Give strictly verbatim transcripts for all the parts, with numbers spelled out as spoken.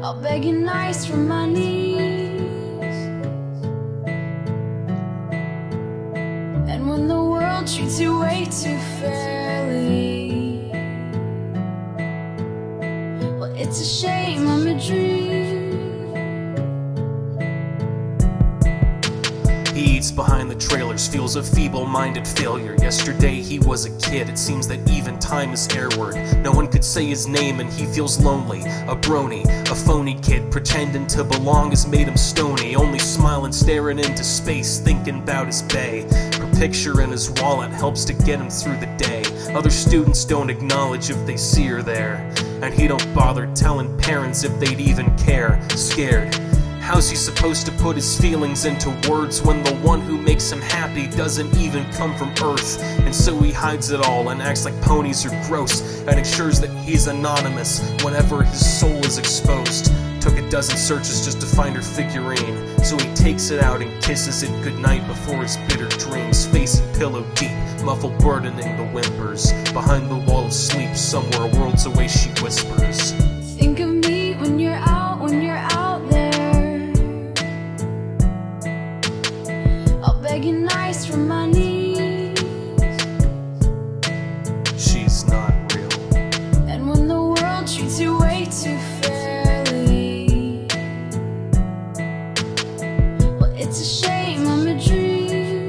I'll beg you nice from my knees. And when the world treats you way too fairly, well, it's a shame I'm a dream. He eats behind the trailers, feels a feeble-minded failure. Yesterday he was a kid, it seems that even time is airward. No one could say his name and he feels lonely. A brony, a phony kid, pretending to belong has made him stony. Only smiling, staring into space, thinking about his bay. Her picture in his wallet helps to get him through the day. Other students don't acknowledge if they see her there, and he don't bother telling parents if they'd even care. Scared. How's he supposed to put his feelings into words when the one who makes him happy doesn't even come from Earth? And so he hides it all and acts like ponies are gross, and ensures that he's anonymous whenever his soul is exposed. Took a dozen searches just to find her figurine, so he takes it out and kisses it goodnight before his bitter dreams. Face and pillow deep, muffled burdening the whimpers. Behind the wall of sleep, somewhere worlds away she whispers, Think of me when you're out, when you're out there. I'll beg you nice from my knees. she's not real. And when the world treats you way too fairly, well, it's a shame I'm a dream.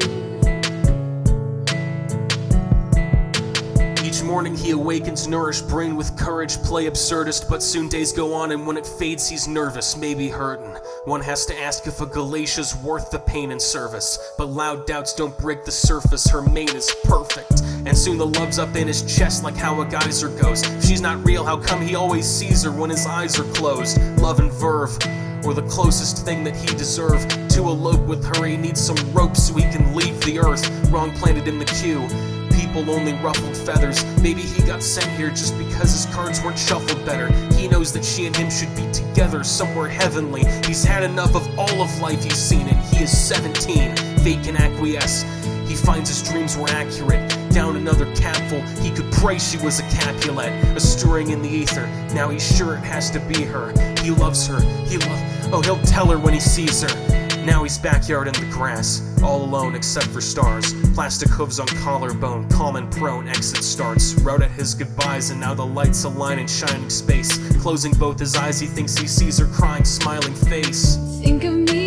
Each morning he awakens, nourished brain with courage, play absurdist, but soon days go on and when it fades he's nervous, maybe hurtin'. One has to ask if a Galatia's worth the pain and service, but loud doubts don't break the surface, her mate is perfect. And soon the love's up in his chest like how a geyser goes. If she's not real, how come he always sees her when his eyes are closed? Love and verve, or the closest thing that he deserved. To elope with her he needs some rope so he can leave the earth. Wrong planet in the queue, people only ruffled feathers. Maybe he got sent here just because his cards weren't shuffled better. He knows that she and him should be together somewhere heavenly. He's had enough of all of life he's seen, and he is seventeen. Fake and acquiesce, he finds his dreams were accurate. Down another capful, he could pray she was a Capulet. A stirring in the ether, now he's sure it has to be her. He loves her, he lo- oh, he'll tell her when he sees her. Now he's backyard in the grass, all alone except for stars. Plastic hooves on collarbone, calm and prone, exit starts. Wrote at his goodbyes and now the lights align in shining space. Closing both his eyes, he thinks he sees her crying, smiling face. Think of me